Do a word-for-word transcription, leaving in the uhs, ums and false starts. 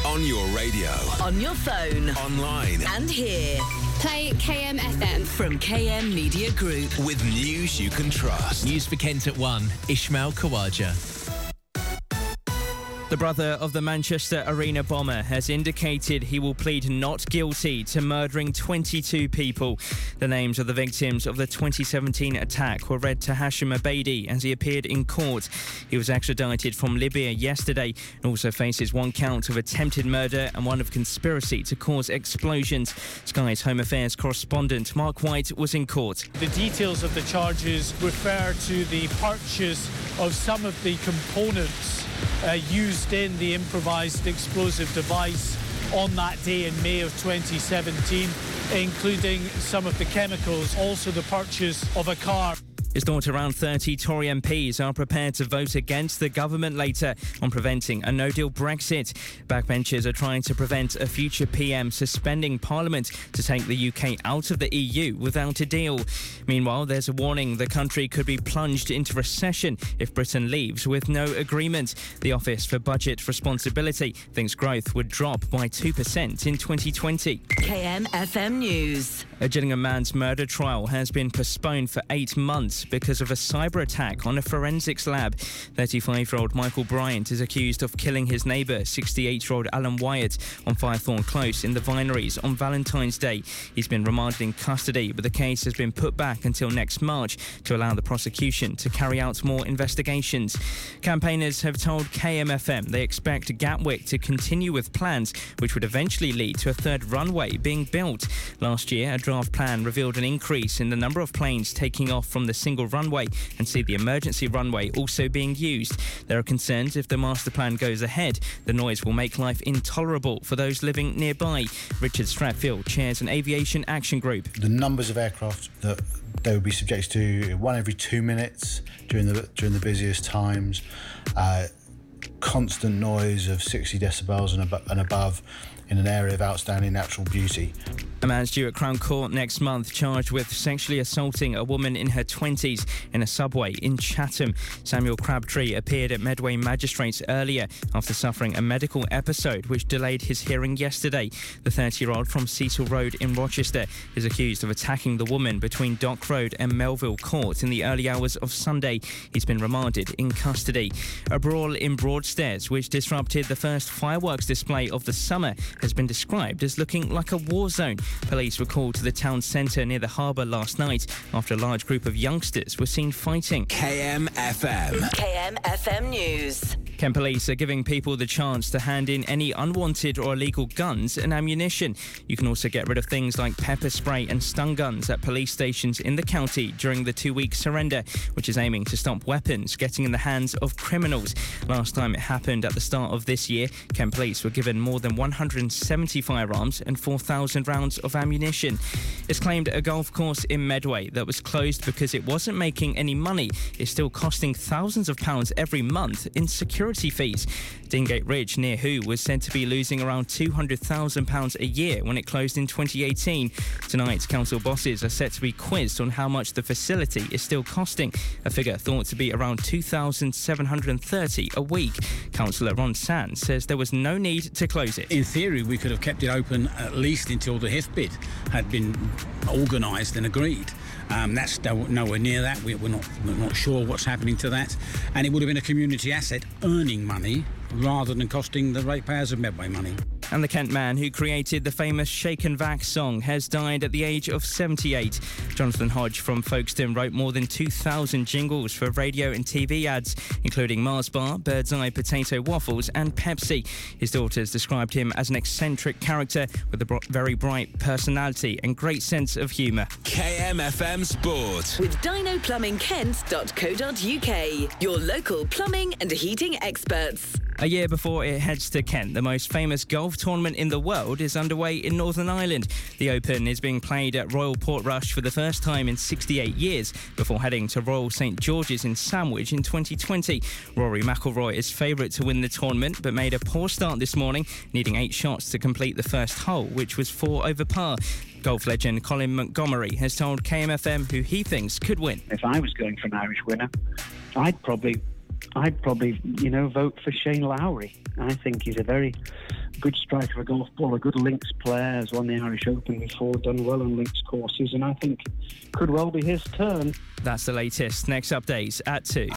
On your radio. On your phone. Online. And here. Play K M F M. From K M Media Group. With news you can trust. News for Kent at one. Ishmael Kawaja. The brother of the Manchester Arena bomber has indicated he will plead not guilty to murdering twenty-two people. The names of the victims of the twenty seventeen attack were read to Hashim Abedi as he appeared in court. He was extradited from Libya yesterday and also faces one count of attempted murder and one of conspiracy to cause explosions. Sky's Home Affairs correspondent Mark White was in court. The details of the charges refer to the purchase of some of the components uh, used in the improvised explosive device on that day in May of twenty seventeen, including some of the chemicals, also the purchase of a car. It's thought around thirty Tory M Ps are prepared to vote against the government later on preventing a no-deal Brexit. Backbenchers are trying to prevent a future P M suspending Parliament to take the U K out of the E U without a deal. Meanwhile, there's a warning the country could be plunged into recession if Britain leaves with no agreement. The Office for Budget Responsibility thinks growth would drop by two percent in twenty twenty. K M F M News. A Gillingham man's murder trial has been postponed for eight months because of a cyber attack on a forensics lab. thirty-five-year-old Michael Bryant is accused of killing his neighbour, sixty-eight-year-old Alan Wyatt, on Firethorn Close in the Vineries on Valentine's Day. He's been remanded in custody, but the case has been put back until next March to allow the prosecution to carry out more investigations. Campaigners have told K M F M they expect Gatwick to continue with plans which would eventually lead to a third runway being built. Last year, a draft plan revealed an increase in the number of planes taking off from the single runway and see the emergency runway also being used. There are concerns if the master plan goes ahead, the noise will make life intolerable for those living nearby. Richard Stratfield chairs an aviation action group. The numbers of aircraft that they would be subject to, one every two minutes during the during the busiest times, uh, constant noise of sixty decibels and, ab- and above in an area of outstanding natural beauty. A man's due at Crown Court next month charged with sexually assaulting a woman in her twenties in a subway in Chatham. Samuel Crabtree appeared at Medway Magistrates earlier after suffering a medical episode which delayed his hearing yesterday. The thirty-year-old from Cecil Road in Rochester is accused of attacking the woman between Dock Road and Melville Court in the early hours of Sunday. He's been remanded in custody. A brawl in Broadstairs which disrupted the first fireworks display of the summer has been described as looking like a war zone. Police were called to the town centre near the harbour last night after a large group of youngsters were seen fighting. K M F M. K M F M News. Kent Police are giving people the chance to hand in any unwanted or illegal guns and ammunition. You can also get rid of things like pepper spray and stun guns at police stations in the county during the two-week surrender, which is aiming to stop weapons getting in the hands of criminals. Last time it happened at the start of this year, Kent Police were given more than one hundred seventy firearms and four thousand rounds of ammunition. It's claimed a golf course in Medway that was closed because it wasn't making any money is still costing thousands of pounds every month in security fees. Dingate Ridge near Who was said to be losing around two hundred thousand pounds a year when it closed in twenty eighteen. Tonight, council bosses are set to be quizzed on how much the facility is still costing, a figure thought to be around two thousand seven hundred thirty a week. Councillor Ron Sands says there was no need to close it. In theory, we could have kept it open at least until the H I F bid had been organised and agreed. Um, that's no, nowhere near that. We, we're not we're not sure what's happening to that. And it would have been a community asset earning money rather than costing the ratepayers of Medway money. And the Kent man who created the famous Shake and Vac song has died at the age of seventy-eight. Jonathan Hodge from Folkestone wrote more than two thousand jingles for radio and T V ads, including Mars Bar, Bird's Eye Potato Waffles and Pepsi. His daughters described him as an eccentric character with a br- very bright personality and great sense of humour. K M F M Sport. With dino plumbing kent dot co dot u k, your local plumbing and heating experts. A year before it heads to Kent, the most famous golf tournament in the world is underway in Northern Ireland. The Open is being played at Royal Portrush for the first time in sixty-eight years before heading to Royal Saint George's in Sandwich in twenty twenty. Rory McIlroy is favourite to win the tournament but made a poor start this morning, needing eight shots to complete the first hole, which was four over par. Golf legend Colin Montgomery has told K M F M who he thinks could win. If I was going for an Irish winner, I'd probably I'd probably, you know, vote for Shane Lowry. I think he's a very good striker of golf ball, a good links player, has won the Irish Open before, done well on links courses, and I think could well be his turn. That's the latest. Next updates at two.